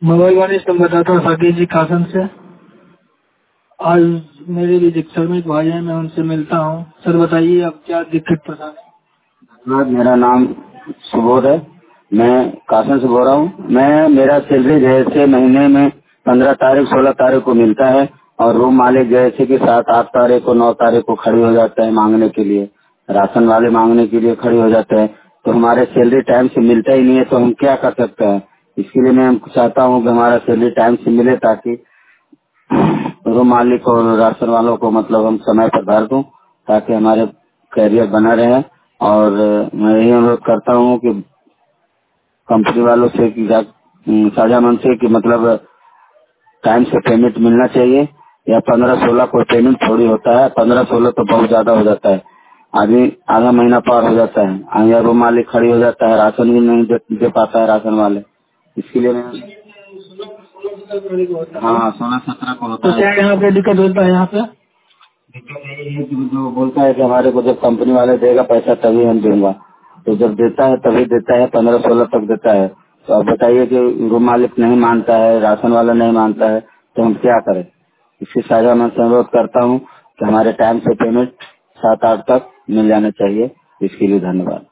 Mobile वाले से बताता हूँ साकेत जी कासन से। आज मेरे भी दिक्कत में एक भाई है, मैं उनसे मिलता हूँ। सर बताइए अब क्या दिक्कत परेशानी है? मेरा नाम सुबोध है। मैं कासन से बोल रहा हूँ। मेरा सैलरी जैसे महीने में 15 तारीख 16 तारीख को मिलता है और रूम मालिक जैसे कि 7 8 तारीख को 9 तारीख को खड़ी हो जाता है मांगने के लिए, राशन वाले मांगने के लिए खड़ी हो जाते हैं। तो हमारे सैलरी टाइम से मिलता ही नहीं है, तो हम क्या कर सकते हैं? इसके लिए मैं चाहता हूँ कि हमारा सैलरी टाइम से मिले, ताकि रूम मालिक और राशन वालों को मतलब हम समय पर भर दूं, ताकि हमारे कैरियर बना रहे। और मैं यही अनुरोध करता हूँ कि कंपनी वालों से कि साझामन से कि मतलब टाइम से पेमेंट मिलना चाहिए। या 15 16 कोई पेमेंट थोड़ी होता है, 15 16 तो बहुत ज्यादा हो जाता है। आदमी आधा महीना पार हो जाता है, या रूम मालिक खड़ी हो जाता है, राशन भी नहीं दे पाता है राशन वाले। इसके लिए मैं 16 को होता है। हाँ 16 17 को तो होता है। क्या यहाँ पे दिक्कत होता है यहाँ पे? दिक्कत यही है कि जो बोलता है कि हमारे को जब कंपनी वाले देगा पैसा तभी हम दूंगा, तो जब देता है तभी देता है, 15 16 तक देता है। तो अब बताइए कि रूम मालिक नहीं मानता है, राशन वाला नहीं मानता है, तो हम क्या करें? इसकी साझा मैं अनुरोध करता हूँ कि हमारे टाइम से पेमेंट 7 8 तक मिल जाना चाहिए। इसके लिए धन्यवाद।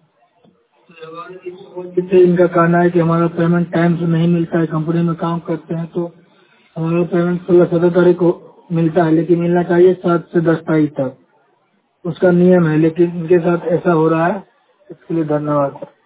जैसे इनका कहना है कि हमारा पेमेंट टाइम से नहीं मिलता है, कंपनी में काम करते हैं तो हमारा पेमेंट 16 17 तारीख को मिलता है, लेकिन मिलना चाहिए 7 से 10 तारीख तक। उसका नियम है, लेकिन इनके साथ ऐसा हो रहा है। इसके लिए धन्यवाद।